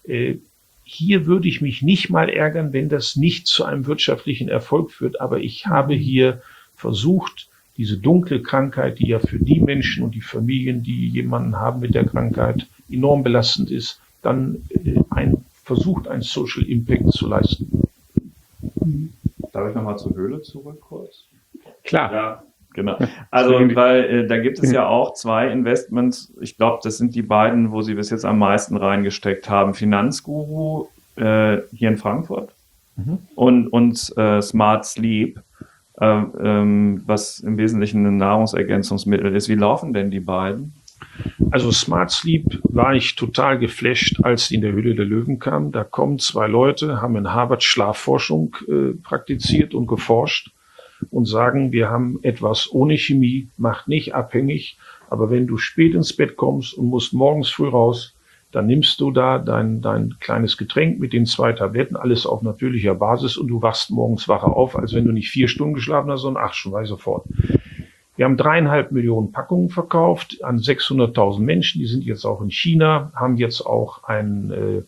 Hier würde ich mich nicht mal ärgern, wenn das nicht zu einem wirtschaftlichen Erfolg führt, aber ich habe hier versucht, diese dunkle Krankheit, die ja für die Menschen und die Familien, die jemanden haben mit der Krankheit, enorm belastend ist, dann äh, ein, versucht, einen Social Impact zu leisten. Darf ich nochmal zur Höhle zurück kurz? Klar. Ja, genau. Also, weil äh, da gibt es ja auch zwei Investments. Ich glaube, das sind die beiden, wo Sie bis jetzt am meisten reingesteckt haben. Finanzguru äh, hier in Frankfurt mhm. und, und äh, Smart Sleep. Ähm, was im Wesentlichen ein Nahrungsergänzungsmittel ist. Wie laufen denn die beiden? Also Smart Sleep war ich total geflasht, als die in der Höhle der Löwen kam. Da kommen zwei Leute, haben in Harvard Schlafforschung äh, praktiziert und geforscht und sagen, wir haben etwas ohne Chemie, macht nicht abhängig, aber wenn du spät ins Bett kommst und musst morgens früh raus, dann nimmst du da dein, dein kleines Getränk mit den zwei Tabletten, alles auf natürlicher Basis und du wachst morgens wacher auf, als wenn du nicht vier Stunden geschlafen hast, sondern acht Stunden, weiß ich sofort. Wir haben dreieinhalb Millionen Packungen verkauft an sechshunderttausend Menschen, die sind jetzt auch in China, haben jetzt auch ein äh,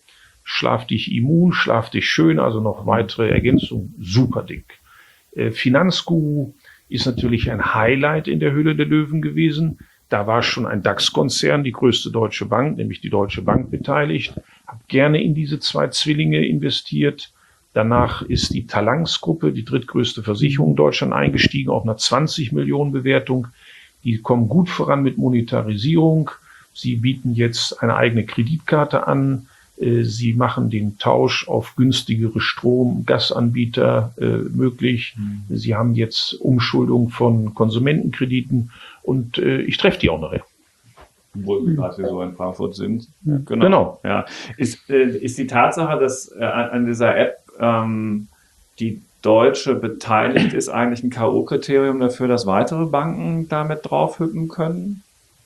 Schlaf dich immun, Schlaf dich schön, also noch weitere Ergänzungen, super Ding. Äh, Finanzguru ist natürlich ein Highlight in der Höhle der Löwen gewesen. Da war schon ein DAX-Konzern, die größte Deutsche Bank, nämlich die Deutsche Bank, beteiligt. Habe gerne in diese zwei Zwillinge investiert. Danach ist die Talanx-Gruppe, die drittgrößte Versicherung in Deutschland, eingestiegen auf einer zwanzig Millionen Bewertung. Die kommen gut voran mit Monetarisierung. Sie bieten jetzt eine eigene Kreditkarte an. Sie machen den Tausch auf günstigere Strom-, Gasanbieter äh, möglich. Mhm. Sie haben jetzt Umschuldung von Konsumentenkrediten und äh, ich treffe die auch nachher. Obwohl wir gerade so in Frankfurt sind. Ja. Genau. genau. Ja. Ist, äh, ist die Tatsache, dass äh, an dieser App ähm, die Deutsche beteiligt ist, eigentlich ein K O-Kriterium dafür, dass weitere Banken damit draufhüppen können?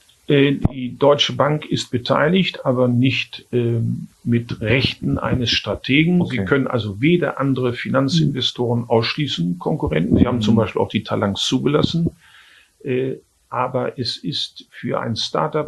Die Deutsche Bank ist beteiligt, aber nicht ähm, mit Rechten eines Strategen. Okay. Sie können also weder andere Finanzinvestoren ausschließen, Konkurrenten. Sie haben mhm. zum Beispiel auch die Talanx zugelassen. Äh, aber es ist für ein Startup,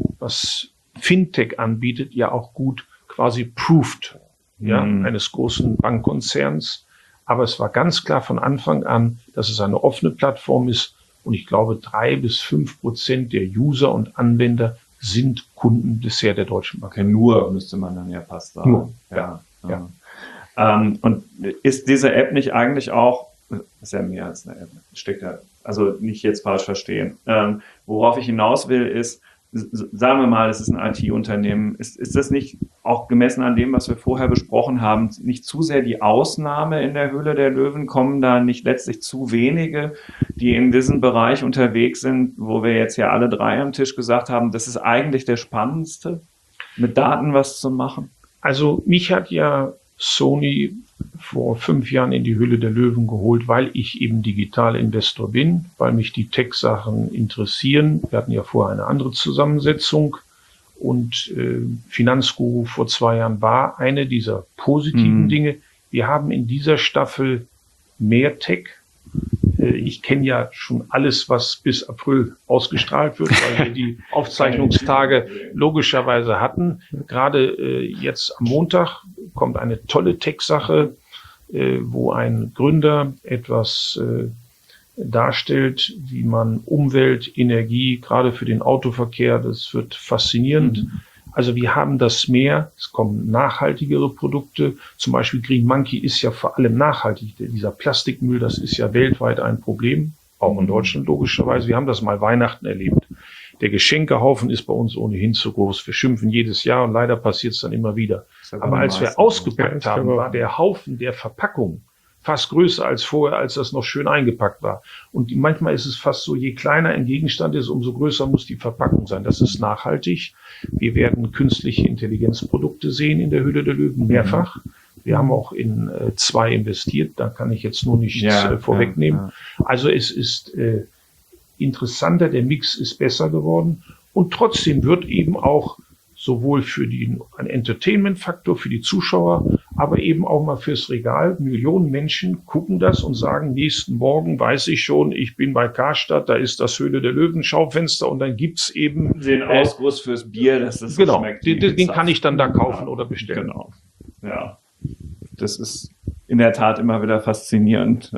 was Fintech anbietet, ja auch gut quasi proved, mhm. ja, eines großen Bankkonzerns. Aber es war ganz klar von Anfang an, dass es eine offene Plattform ist. Und ich glaube, drei bis fünf Prozent der User und Anwender sind Kunden bisher der Deutschen Bank. Okay, nur müsste man dann ja fast sagen. Nur, ja. ja. ja. Ähm, und ist diese App nicht eigentlich auch, ist ja mehr als eine App, steckt ja, also nicht jetzt falsch verstehen. Ähm, worauf ich hinaus will, ist, sagen wir mal, es ist ein I T-Unternehmen. Ist, ist das nicht auch gemessen an dem, was wir vorher besprochen haben, nicht zu sehr die Ausnahme in der Höhle der Löwen? Kommen da nicht letztlich zu wenige, die in diesem Bereich unterwegs sind, wo wir jetzt ja alle drei am Tisch gesagt haben, das ist eigentlich der spannendste, mit Daten was zu machen? Also mich hat ja Sony vor fünf Jahren in die Höhle der Löwen geholt, weil ich eben Digitalinvestor bin, weil mich die Tech-Sachen interessieren. Wir hatten ja vorher eine andere Zusammensetzung und äh, Finanzguru vor zwei Jahren war eine dieser positiven mhm. Dinge. Wir haben in dieser Staffel mehr Tech. Äh, ich kenne ja schon alles, was bis April ausgestrahlt wird, weil wir die Aufzeichnungstage logischerweise hatten. Gerade äh, jetzt am Montag kommt eine tolle Tech-Sache, äh, wo ein Gründer etwas äh, darstellt, wie man Umwelt, Energie, gerade für den Autoverkehr, das wird faszinierend. Mhm. Also wir haben das mehr, es kommen nachhaltigere Produkte, zum Beispiel Green Monkey ist ja vor allem nachhaltig. Dieser Plastikmüll, das ist ja weltweit ein Problem, auch in Deutschland logischerweise. Wir haben das mal Weihnachten erlebt. Der Geschenkehaufen ist bei uns ohnehin zu groß. Wir schimpfen jedes Jahr und leider passiert es dann immer wieder. Aber als wir ausgepackt haben, war der Haufen der Verpackung fast größer als vorher, als das noch schön eingepackt war. Und manchmal ist es fast so, je kleiner ein Gegenstand ist, umso größer muss die Verpackung sein. Das ist nachhaltig. Wir werden künstliche Intelligenzprodukte sehen in der Höhle der Löwen mehrfach. Wir haben auch in äh, zwei investiert. Da kann ich jetzt nur nichts ja, äh, vorwegnehmen. Ja, ja. Also es ist äh, interessanter, der Mix ist besser geworden. Und trotzdem wird eben auch sowohl für die, ein Entertainment-Faktor für die Zuschauer, aber eben auch mal fürs Regal. Millionen Menschen gucken das und sagen, nächsten Morgen weiß ich schon, ich bin bei Karstadt, da ist das Höhle der Löwen Schaufenster und dann gibt's eben den Ausguss äh, fürs Bier, dass das genau, so schmeckt. Den, den kann ich dann da kaufen ja, oder bestellen. Genau. Ja, das ist in der Tat immer wieder faszinierend.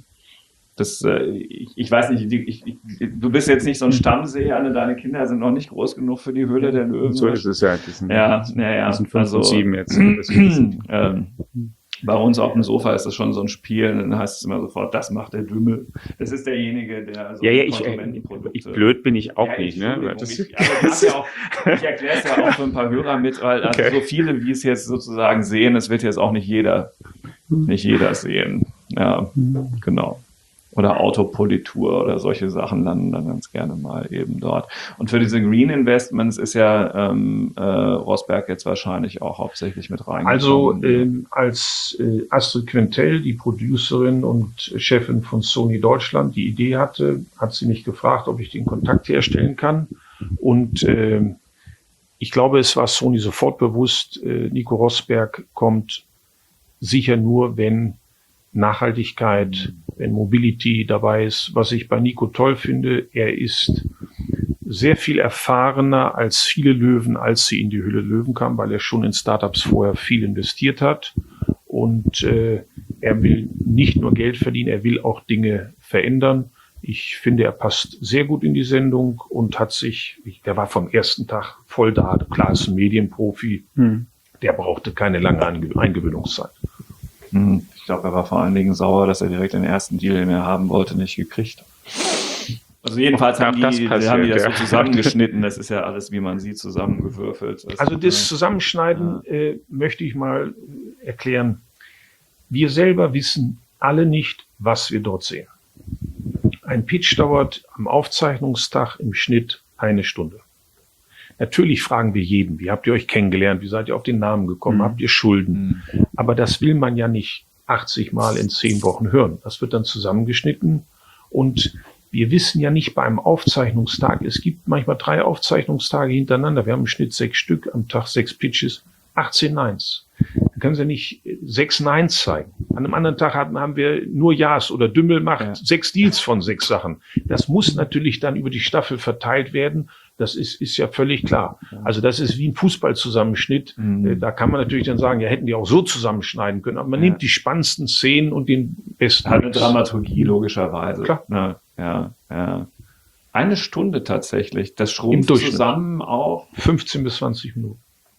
Das, äh, ich, ich weiß nicht, ich, ich, du bist jetzt nicht so ein Stammseher, alle deine Kinder sind noch nicht groß genug für die Höhle der Löwen. So ist es ja. Die sind, ja, ja, ja. Die sind fünf also, und sieben jetzt. ähm, bei uns auf dem Sofa ist das schon so ein Spiel, und dann heißt es immer sofort, das macht der Dümmel. Das ist derjenige, der also ja, ja, ich, ich blöd bin ich auch ja, nicht, ne? Das ich, also ja auch, ich erkläre es ja auch für ein paar Hörer mit, weil also okay. so viele, wie es jetzt sozusagen sehen, es wird jetzt auch nicht jeder, nicht jeder sehen. Ja, genau. Oder Autopolitur oder solche Sachen landen dann ganz gerne mal eben dort. Und für diese Green Investments ist ja ähm, äh, Rosberg jetzt wahrscheinlich auch hauptsächlich mit reingekommen. Also ähm, als äh, Astrid Quentel, die Producerin und Chefin von Sony Deutschland, die Idee hatte, hat sie mich gefragt, ob ich den Kontakt herstellen kann. Und äh, ich glaube, es war Sony sofort bewusst, äh, Nico Rosberg kommt sicher nur, wenn Nachhaltigkeit, wenn Mobility dabei ist. Was ich bei Nico toll finde, er ist sehr viel erfahrener als viele Löwen, als sie in die Höhle Löwen kamen, weil er schon in Startups vorher viel investiert hat. Und äh, er will nicht nur Geld verdienen, er will auch Dinge verändern. Ich finde, er passt sehr gut in die Sendung und hat sich, der war vom ersten Tag voll da, klar ist ein Medienprofi, hm. der brauchte keine lange Eingewöhnungszeit. Hm. Ich glaube, er war vor allen Dingen sauer, dass er direkt den ersten Deal, den er haben wollte, nicht gekriegt hat. Also jedenfalls haben die, das, passiert, haben die das so zusammengeschnitten. Das ist ja alles, wie man sieht, zusammengewürfelt. Das also das Zusammenschneiden ja. äh, möchte ich mal erklären. Wir selber wissen alle nicht, was wir dort sehen. Ein Pitch dauert am Aufzeichnungstag im Schnitt eine Stunde. Natürlich fragen wir jeden, wie habt ihr euch kennengelernt, wie seid ihr auf den Namen gekommen, mhm. habt ihr Schulden? Mhm. Aber das will man ja nicht achtzig Mal in zehn Wochen hören. Das wird dann zusammengeschnitten und wir wissen ja nicht bei einem Aufzeichnungstag, es gibt manchmal drei Aufzeichnungstage hintereinander, wir haben im Schnitt sechs Stück, am Tag sechs Pitches, achtzehn Neins. Dann können Sie nicht sechs Neins zeigen. An einem anderen Tag hatten, haben wir nur Ja's oder Dümmel macht ja. sechs Deals von sechs Sachen. Das muss natürlich dann über die Staffel verteilt werden. Das ist, ist ja völlig klar. Also das ist wie ein Fußballzusammenschnitt. Mhm. Da kann man natürlich dann sagen, ja, hätten die auch so zusammenschneiden können. Aber man ja. nimmt die spannendsten Szenen und den besten. Hat eine Dramaturgie, logischerweise. Klar. Ja, ja, ja. Eine Stunde tatsächlich. Das schrumpft zusammen auf fünfzehn bis zwanzig Minuten.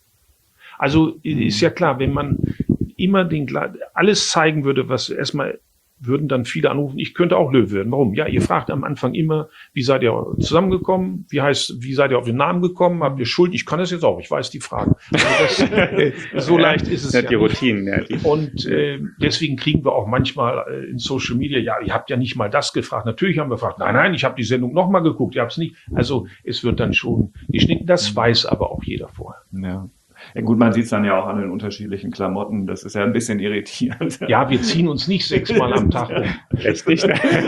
Also mhm. ist ja klar, wenn man immer den alles zeigen würde, was erstmal würden dann viele anrufen, ich könnte auch Löwe werden. Warum? Ja, ihr fragt am Anfang immer, wie seid ihr zusammengekommen? Wie heißt, wie seid ihr auf den Namen gekommen? Habt ihr Schuld? Ich kann das jetzt auch, ich weiß die Fragen. Also das, äh, so leicht ist es ja, ja die Routinen. Ja, die und äh, deswegen kriegen wir auch manchmal äh, in Social Media, ja, ihr habt ja nicht mal das gefragt. Natürlich haben wir gefragt, nein, nein, ich habe die Sendung nochmal geguckt, ihr habt es nicht. Also es wird dann schon geschnitten, das weiß aber auch jeder vorher. Ja. Ja gut, man sieht es dann ja auch an den unterschiedlichen Klamotten. Das ist ja ein bisschen irritierend. Ja, wir ziehen uns nicht sechsmal am Tag um. Richtig.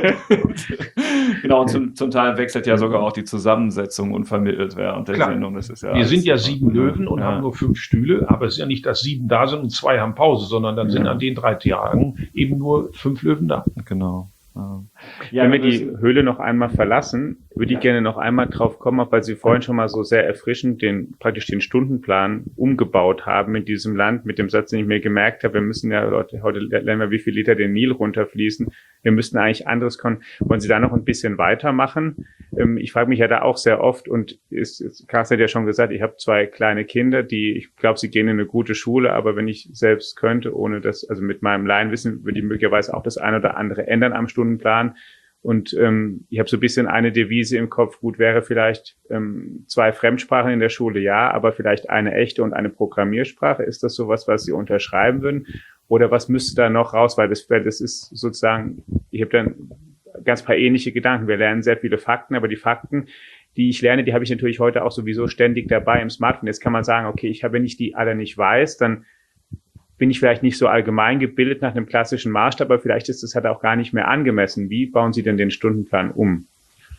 Genau, und zum, zum Teil wechselt ja sogar auch die Zusammensetzung unvermittelt während der Klar. Sendung. Das ist ja wir sind ja sieben Löwen und ja. haben nur fünf Stühle, aber es ist ja nicht, dass sieben da sind und zwei haben Pause, sondern dann ja. sind an den drei Tagen eben nur fünf Löwen da. Genau. Ja, wenn wir die Höhle noch einmal verlassen, würde ich gerne noch einmal drauf kommen, weil Sie vorhin schon mal so sehr erfrischend den, praktisch den Stundenplan umgebaut haben in diesem Land mit dem Satz, den ich mir gemerkt habe, wir müssen ja, Leute, heute lernen wir, wie viel Liter den Nil runterfließen. Wir müssten eigentlich anderes können. Wollen Sie da noch ein bisschen weitermachen? Ich frage mich ja da auch sehr oft und ist, ist, Carsten hat ja schon gesagt, ich habe zwei kleine Kinder, die, ich glaube, sie gehen in eine gute Schule, aber wenn ich selbst könnte, ohne das, also mit meinem Laienwissen, würde ich möglicherweise auch das eine oder andere ändern am Stundenplan. Und ähm, ich habe so ein bisschen eine Devise im Kopf, gut wäre vielleicht ähm, zwei Fremdsprachen in der Schule, ja, aber vielleicht eine echte und eine Programmiersprache. Ist das sowas, was Sie unterschreiben würden? Oder was müsste da noch raus? Weil das, das ist sozusagen, ich habe dann ganz paar ähnliche Gedanken. Wir lernen sehr viele Fakten, aber die Fakten, die ich lerne, die habe ich natürlich heute auch sowieso ständig dabei im Smartphone. Jetzt kann man sagen, okay, ich habe, wenn ich die alle nicht weiß, dann bin ich vielleicht nicht so allgemein gebildet nach einem klassischen Maßstab, aber vielleicht ist das halt auch gar nicht mehr angemessen. Wie bauen Sie denn den Stundenplan um?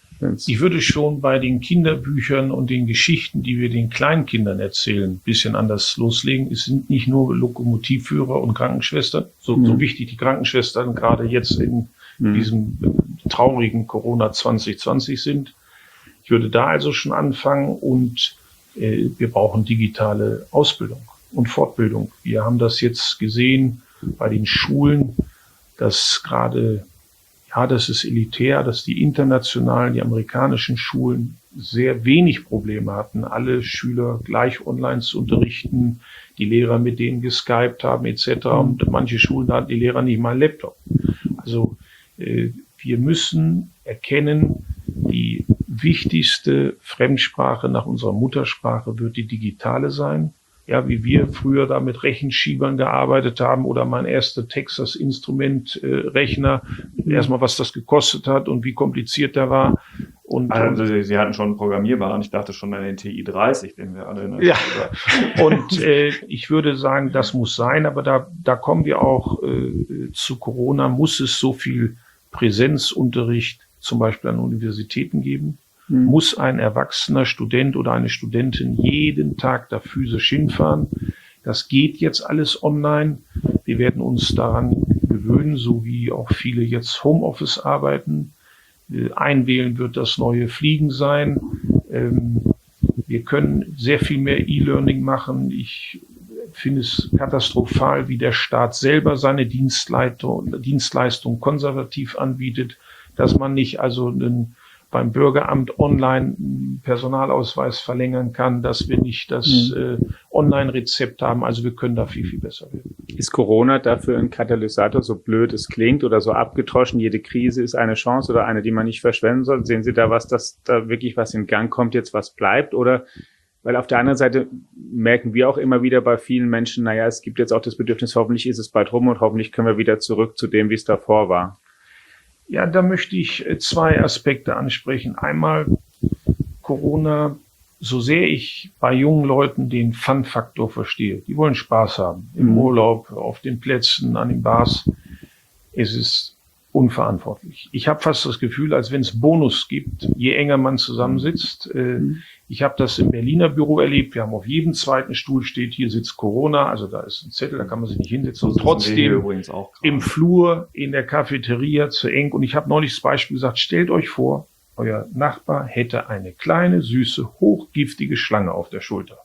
Ich würde schon bei den Kinderbüchern und den Geschichten, die wir den Kleinkindern erzählen, ein bisschen anders loslegen. Es sind nicht nur Lokomotivführer und Krankenschwestern, so, mhm. so wichtig die Krankenschwestern gerade jetzt in mhm. diesem traurigen Corona zwanzig zwanzig sind. Ich würde da also schon anfangen und äh, wir brauchen digitale Ausbildung und Fortbildung. Wir haben das jetzt gesehen bei den Schulen, dass gerade, ja, das ist elitär, dass die internationalen, die amerikanischen Schulen sehr wenig Probleme hatten, alle Schüler gleich online zu unterrichten, die Lehrer mit denen geskypt haben et cetera. Und manche Schulen hatten die Lehrer nicht mal einen Laptop. Also äh, wir müssen erkennen, die wichtigste Fremdsprache nach unserer Muttersprache wird die digitale sein. Ja, wie wir früher da mit Rechenschiebern gearbeitet haben oder mein erster Texas Instrument äh, Rechner, erstmal was das gekostet hat und wie kompliziert der war. Und, also Sie, Sie hatten schon einen programmierbaren, ich dachte schon an den T I dreißig, den wir alle in der Ja, und äh, ich würde sagen, das muss sein, aber da, da kommen wir auch äh, zu Corona, muss es so viel Präsenzunterricht zum Beispiel an Universitäten geben. Hm. Muss ein erwachsener Student oder eine Studentin jeden Tag da physisch hinfahren? Das geht jetzt alles online. Wir werden uns daran gewöhnen, so wie auch viele jetzt Homeoffice arbeiten. Äh, einwählen wird das neue Fliegen sein. Ähm, wir können sehr viel mehr E-Learning machen. Ich finde es katastrophal, wie der Staat selber seine Dienstleistung, Dienstleistung konservativ anbietet, dass man nicht also einen, beim Bürgeramt online einen Personalausweis verlängern kann, dass wir nicht das mhm. äh, Online-Rezept haben. Also wir können da viel, viel besser werden. Ist Corona dafür ein Katalysator, so blöd es klingt oder so abgetroschen? Jede Krise ist eine Chance oder eine, die man nicht verschwenden soll. Sehen Sie da was, dass da wirklich was in Gang kommt, jetzt was bleibt? Oder, weil auf der anderen Seite merken wir auch immer wieder bei vielen Menschen, naja, es gibt jetzt auch das Bedürfnis, hoffentlich ist es bald rum und hoffentlich können wir wieder zurück zu dem, wie es davor war. Ja, da möchte ich zwei Aspekte ansprechen. Einmal Corona, so sehr ich bei jungen Leuten den Fun-Faktor verstehe. Die wollen Spaß haben, im mhm. Urlaub, auf den Plätzen, an den Bars. Es ist unverantwortlich. Ich habe fast das Gefühl, als wenn es Bonus gibt, je enger man zusammensitzt. Mhm. Ich habe das im Berliner Büro erlebt. Wir haben auf jedem zweiten Stuhl steht, hier sitzt Corona. Also da ist ein Zettel, da kann man sich nicht hinsetzen. Und trotzdem übrigens auch im Flur, in der Cafeteria zu eng. Und ich habe neulich das Beispiel gesagt, stellt euch vor, euer Nachbar hätte eine kleine, süße, hochgiftige Schlange auf der Schulter.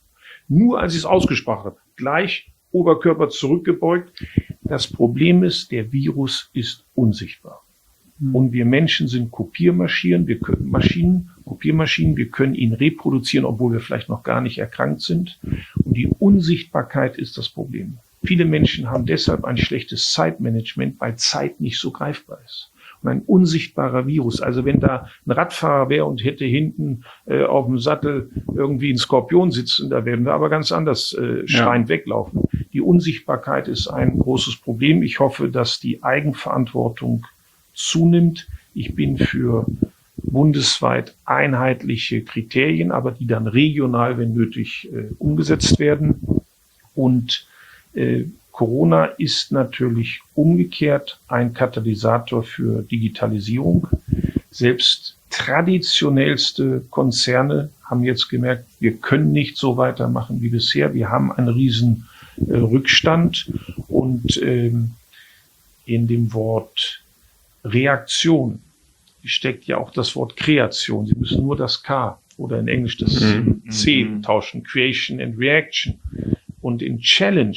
Nur als ich es ausgesprochen habe, gleich Oberkörper zurückgebeugt. Das Problem ist, der Virus ist unsichtbar. Mhm. Und wir Menschen sind Kopiermaschinen, wir können Maschinen, Kopiermaschinen, wir können ihn reproduzieren, obwohl wir vielleicht noch gar nicht erkrankt sind. Und die Unsichtbarkeit ist das Problem. Viele Menschen haben deshalb ein schlechtes Zeitmanagement, weil Zeit nicht so greifbar ist. Und ein unsichtbarer Virus, also wenn da ein Radfahrer wäre und hätte hinten äh, auf dem Sattel irgendwie ein Skorpion sitzen, da werden wir aber ganz anders äh, schreiend ja. weglaufen. Die Unsichtbarkeit ist ein großes Problem. Ich hoffe, dass die Eigenverantwortung zunimmt. Ich bin für bundesweit einheitliche Kriterien, aber die dann regional, wenn nötig, äh, umgesetzt werden. Und äh, Corona ist natürlich umgekehrt ein Katalysator für Digitalisierung. Selbst traditionellste Konzerne haben jetzt gemerkt, wir können nicht so weitermachen wie bisher. Wir haben einen riesen äh, Rückstand und ähm, in dem Wort Reaktion steckt ja auch das Wort Kreation. Sie müssen nur das K oder in Englisch das mhm. C tauschen. Creation and Reaction. Und in Challenge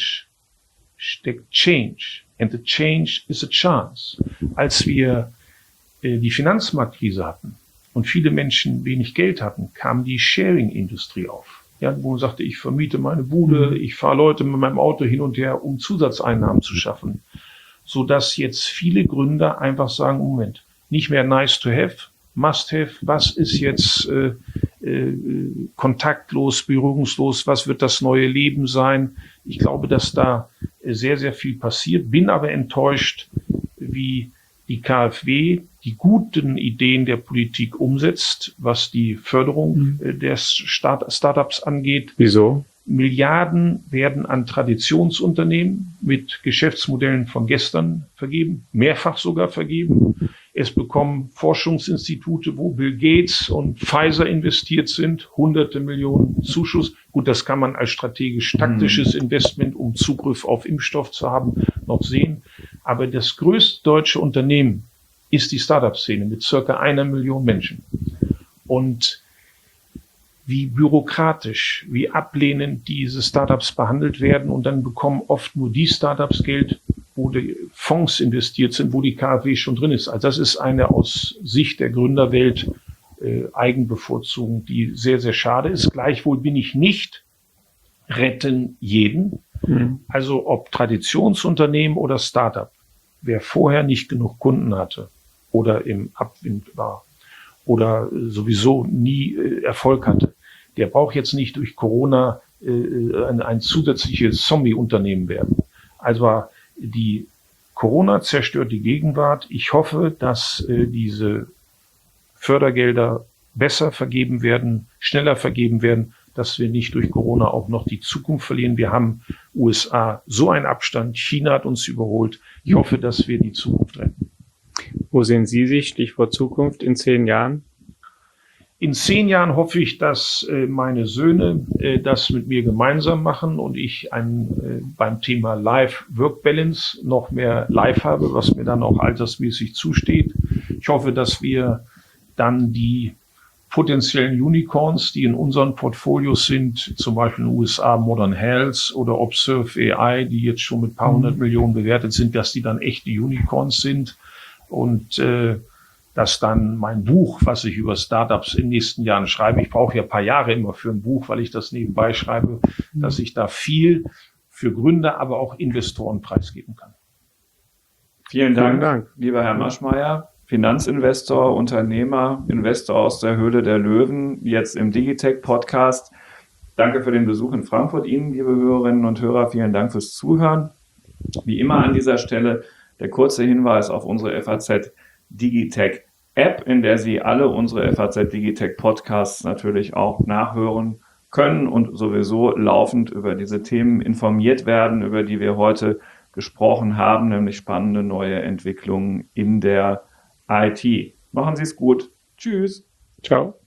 steckt Change. And the change is a chance. Als wir äh, die Finanzmarktkrise hatten und viele Menschen wenig Geld hatten, kam die Sharing-Industrie auf. Ja, wo man sagte, ich vermiete meine Bude, ich fahre Leute mit meinem Auto hin und her, um Zusatzeinnahmen zu schaffen. Sodass jetzt viele Gründer einfach sagen, Moment, nicht mehr nice to have, must have, was ist jetzt äh, äh, kontaktlos, berührungslos, was wird das neue Leben sein? Ich glaube, dass da sehr, sehr viel passiert, bin aber enttäuscht, wie die KfW die guten Ideen der Politik umsetzt, was die Förderung mhm. der Start- Startups angeht. Wieso? Milliarden werden an Traditionsunternehmen mit Geschäftsmodellen von gestern vergeben, mehrfach sogar vergeben. Es bekommen Forschungsinstitute, wo Bill Gates und Pfizer investiert sind, hunderte Millionen Zuschuss. Gut, das kann man als strategisch-taktisches Investment, um Zugriff auf Impfstoff zu haben, noch sehen. Aber das größte deutsche Unternehmen ist die Startup-Szene mit circa einer Million Menschen. Und wie bürokratisch, wie ablehnend diese Startups behandelt werden. Und dann bekommen oft nur die Startups Geld, wo die Fonds investiert sind, wo die KfW schon drin ist. Also das ist eine aus Sicht der Gründerwelt äh, Eigenbevorzugung, die sehr, sehr schade ist. Gleichwohl bin ich nicht retten jeden. Mhm. Also ob Traditionsunternehmen oder Startup. Wer vorher nicht genug Kunden hatte oder im Abwind war oder sowieso nie äh, Erfolg hatte, der braucht jetzt nicht durch Corona äh, ein, ein zusätzliches Zombie-Unternehmen werden. Also die Corona zerstört die Gegenwart. Ich hoffe, dass äh, diese Fördergelder besser vergeben werden, schneller vergeben werden, dass wir nicht durch Corona auch noch die Zukunft verlieren. Wir haben U S A so einen Abstand, China hat uns überholt. Ich hoffe, dass wir die Zukunft retten. Wo sehen Sie sich, Stichwort Zukunft, in zehn Jahren? In zehn Jahren hoffe ich, dass äh, meine Söhne äh, das mit mir gemeinsam machen und ich ein, äh, beim Thema Life-Work-Balance noch mehr Life habe, was mir dann auch altersmäßig zusteht. Ich hoffe, dass wir dann die potenziellen Unicorns, die in unseren Portfolios sind, zum Beispiel in den U S A Modern Health oder Observe A I, die jetzt schon mit ein paar hundert Millionen bewertet sind, dass die dann echte Unicorns sind und äh, dass dann mein Buch, was ich über Startups in den nächsten Jahren schreibe, ich brauche ja ein paar Jahre immer für ein Buch, weil ich das nebenbei schreibe, dass ich da viel für Gründer, aber auch Investoren preisgeben kann. Vielen Dank, Vielen Dank. lieber Herr Maschmeyer, Finanzinvestor, Unternehmer, Investor aus der Höhle der Löwen, jetzt im Digitech-Podcast. Danke für den Besuch in Frankfurt Ihnen, liebe Hörerinnen und Hörer. Vielen Dank fürs Zuhören. Wie immer an dieser Stelle der kurze Hinweis auf unsere F A Z Digitech App, in der Sie alle unsere F A Z Digitech Podcasts natürlich auch nachhören können und sowieso laufend über diese Themen informiert werden, über die wir heute gesprochen haben, nämlich spannende neue Entwicklungen in der I T. Machen Sie es gut. Tschüss. Ciao.